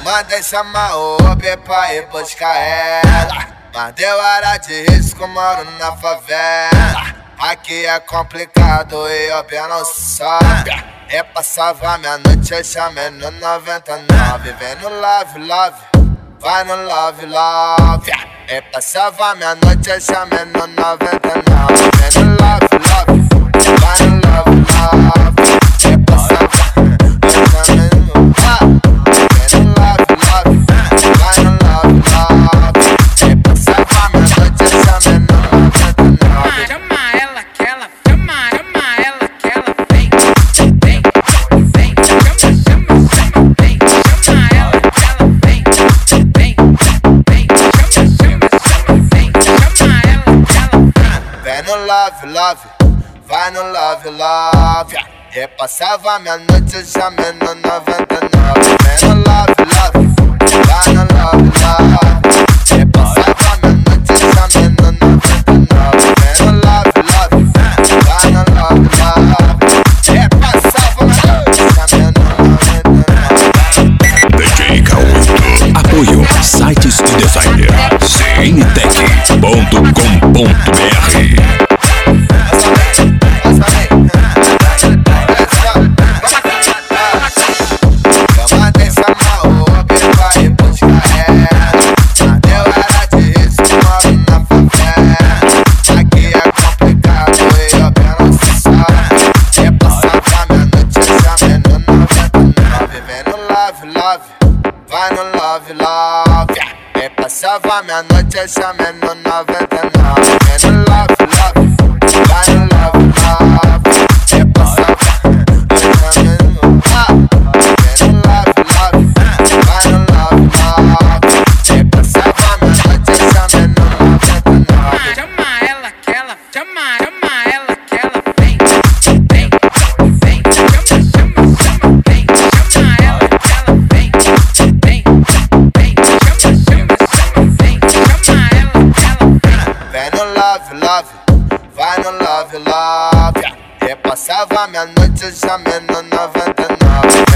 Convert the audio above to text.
mandei chamar o Uber pra ir buscar ela, mas deu hora de risco, moro na favela. Aqui é complicado e o Uber não sobe. Eu passava minha noite, eu chamei no 99. Vem no love, love, vai no love, love. Eu passava minha noite, eu chamei no 99. Vem no love, love, vai no love, love. Eu passava, eu chamei no love. Vem no love, love, vai no love, love. Eu passava minha noite, eu chamei no 99. Chama ela que ela, chama ela que ela vem, vem, vem, chama ela que ela vem, vem, vem, chama ela que ela vem. Vem no love, love, vai no love, love. Eu passava minha noite, eu chamei no 99. Vem no love, love, vai no love, love. Eu passava minha noite, eu chamei no 99. Vem no love, love, vai no love, love. Eu passava minha noite, eu chamei no 99. DJ K8. Apoio sites e designer cntech.com.br. Vai no love, love. Eu passava minha noite, eu chamei no 99. Vem no love, love, vai no love, love. Eu passava, eu chamei no love. Vem no love, love, vai no love, love. Eu passava minha noite, eu chamei no 99. Chama ela que ela, chama ela que ela vem, vem, vem, chama vem, chama ela que ela vem, vem, vem, chama vem, chama ela que ela vem. Vem no love, love, vai no love, love. Eu passava minha noite, eu chamei no 99.